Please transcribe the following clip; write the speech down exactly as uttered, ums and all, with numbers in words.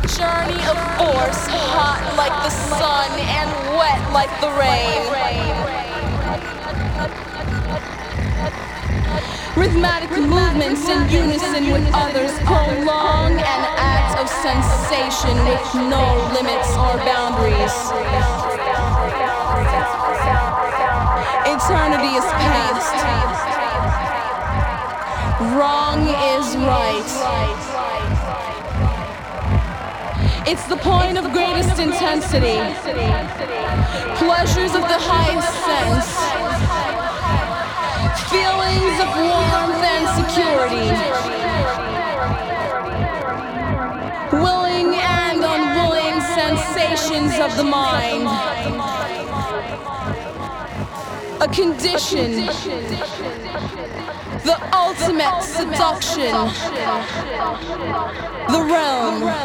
journey of force, hot like the sun and wet like the rain. Rhythmic movements in unison with others prolong an act of sensation with no limits or boundaries. Eternity is past. Wrong is right. It's the point of greatest intensity. Pleasures of the highest sense. Feelings of warmth and security. Willing and unwilling sensations of the mind. A condition. The ultimate seduction. The realm.